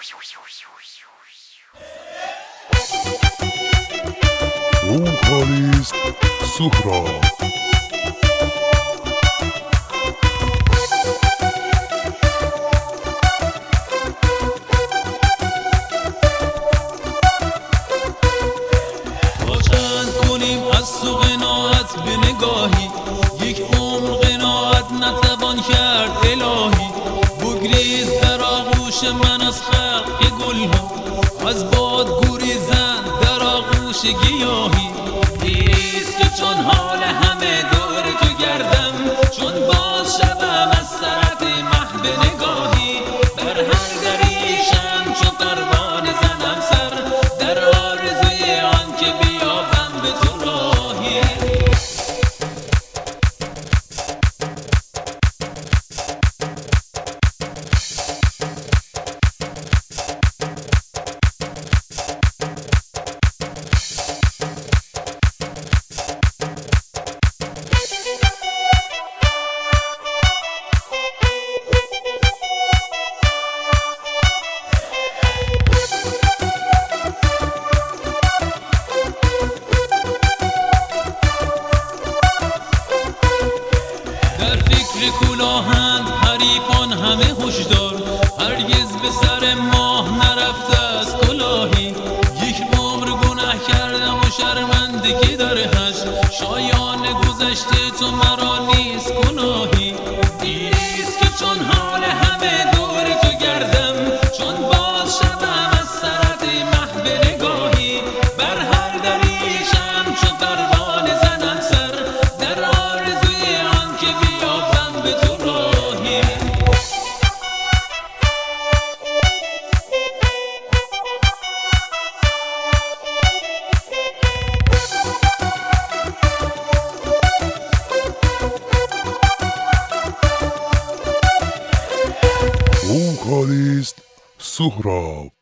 وکالیست سهراب. از تو قناعت به نگاهی، یک عمر قناعت نتوان کرد الهی. بگریز در آغوش من از خلق گلها، از باد گریزن در آغوش گیاهی. نیست که چون حال همه دور تو گردم، چون باز شبم از سرت مه به نگاهی. بر هر دریشم چو پروانه زنم سر، در آرزوی آن که بیابم به تو راهی. کلاهند حریفان همه هشدار، هرگز به سر ماه نرفته است کلاهی. یک عمر گناه کردم و شرمندگی در حشر، شایان گذشته تو مرا نیست گناهی. نیست که چون حال همه دور تو گردم، چون باز شبم از سرت مه به نگاهی. بر هر دریشم چو پروانه زنم سر، در آرزوی آن که بیابم به تو راهی. وکالیست سهراب.